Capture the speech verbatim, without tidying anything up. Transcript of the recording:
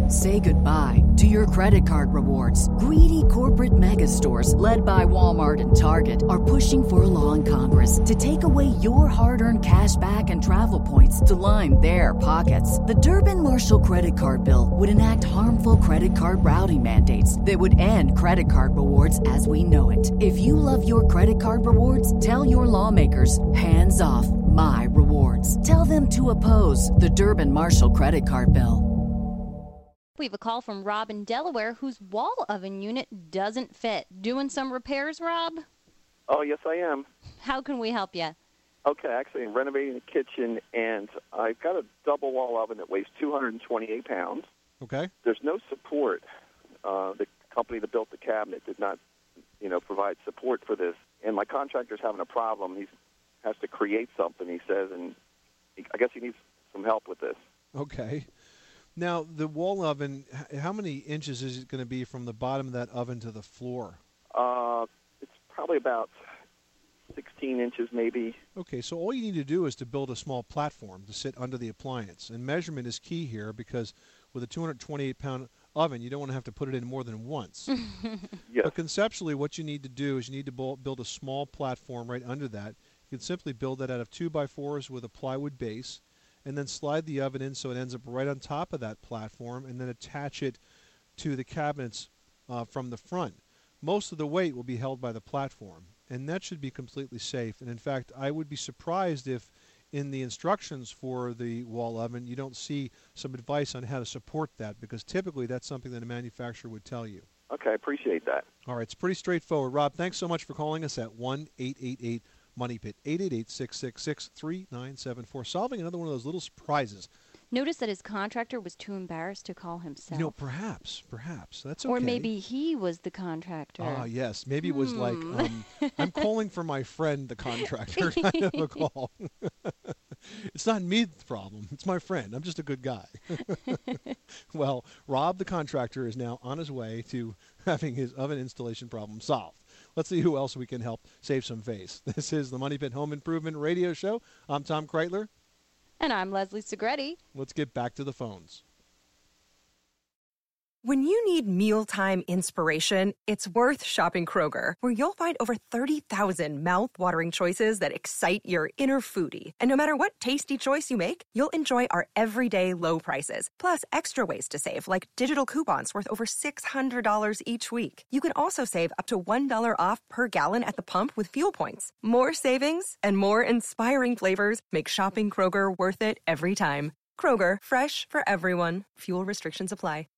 Say goodbye to your credit card rewards. Greedy corporate mega stores, led by Walmart and Target, are pushing for a law in Congress to take away your hard-earned cash back and travel points to line their pockets. The Durbin-Marshall credit card bill would enact harmful credit card routing mandates that would end credit card rewards as we know it. If you love your credit card rewards, tell your lawmakers, hands off my rewards. Tell them to oppose the Durbin-Marshall credit card bill. We have a call from Rob in Delaware whose wall oven unit doesn't fit. Doing some repairs, Rob? Oh, yes, I am. How can we help you? Okay, actually, I'm renovating the kitchen, and I've got a double wall oven that weighs two hundred twenty-eight pounds. Okay. There's no support. Uh, the company that built the cabinet did not, you know, provide support for this. And my contractor's having a problem. He has to create something, he says, and he, I guess he needs some help with this. Okay. Now, the wall oven, how many inches is it going to be from the bottom of that oven to the floor? Uh, it's probably about sixteen inches maybe. Okay, so all you need to do is to build a small platform to sit under the appliance. And measurement is key here because with a two hundred twenty-eight pound oven, you don't want to have to put it in more than once. Yes. But conceptually, what you need to do is you need to build a small platform right under that. You can simply build that out of two by fours with a plywood base, and then slide the oven in so it ends up right on top of that platform, and then attach it to the cabinets uh, from the front. Most of the weight will be held by the platform, and that should be completely safe. And in fact, I would be surprised if in the instructions for the wall oven you don't see some advice on how to support that, because typically that's something that a manufacturer would tell you. Okay, I appreciate that. All right, it's pretty straightforward. Rob, thanks so much for calling us at one eight eight eight Money Pit, eight eight eight, six six six, three nine seven four. Solving another one of those little surprises. Notice that his contractor was too embarrassed to call himself. You know, perhaps, perhaps. That's okay. Or maybe he was the contractor. Ah, yes. Maybe it was hmm. like, um, I'm calling for my friend, the contractor, kind of a call. It's not me the problem. It's my friend. I'm just a good guy. Well, Rob, the contractor, is now on his way to having his oven installation problem solved. Let's see who else we can help save some face. This is the Money Pit Home Improvement Radio Show. I'm Tom Kreitler. And I'm Leslie Segretti. Let's get back to the phones. When you need mealtime inspiration, it's worth shopping Kroger, where you'll find over thirty thousand mouth-watering choices that excite your inner foodie. And no matter what tasty choice you make, you'll enjoy our everyday low prices, plus extra ways to save, like digital coupons worth over six hundred dollars each week. You can also save up to one dollar off per gallon at the pump with fuel points. More savings and more inspiring flavors make shopping Kroger worth it every time. Kroger, fresh for everyone. Fuel restrictions apply.